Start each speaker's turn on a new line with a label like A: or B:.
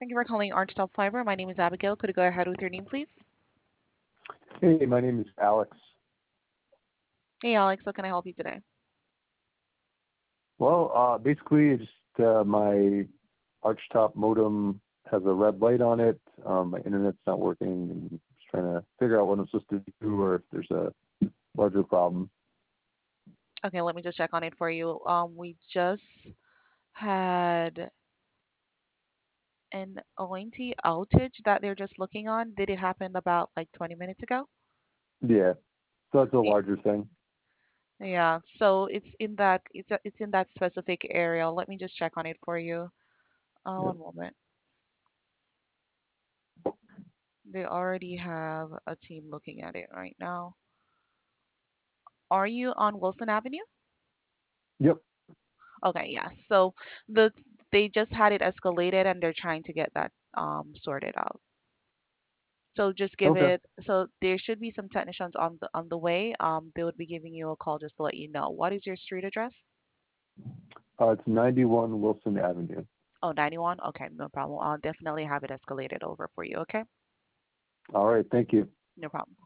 A: Thank you for calling Archtop Fiber. My name is Abigail. Could you go ahead with your name, please?
B: Hey, my name is Alex.
A: Hey, Alex, how can I help you today?
B: Well, basically, it's just my Archtop modem has a red light on it. My internet's not working, and I'm just trying to figure out what I'm supposed to do or if there's a larger problem.
A: Okay, let me just check on it for you. We just had an ONT outage that they're just looking on. Did it happen about like 20 minutes ago?
B: Yeah, so that's a
A: Y-
B: larger thing.
A: Yeah, so it's in that specific area. Let me just check on it for you.
B: Yep.
A: One moment. They already have a team looking at it right now. Are you on Wilson Avenue?
B: Yep.
A: Okay, yeah. So the they just had it escalated and they're trying to get that sorted out. So just give
B: Okay.
A: it so there should be some technicians on the way. They would be giving you a call just to let you know. What is your street address?
B: It's 91 Wilson Avenue.
A: Oh, 91. Okay, no problem. I'll definitely have it escalated over for you, okay?
B: All right. Thank you.
A: No problem.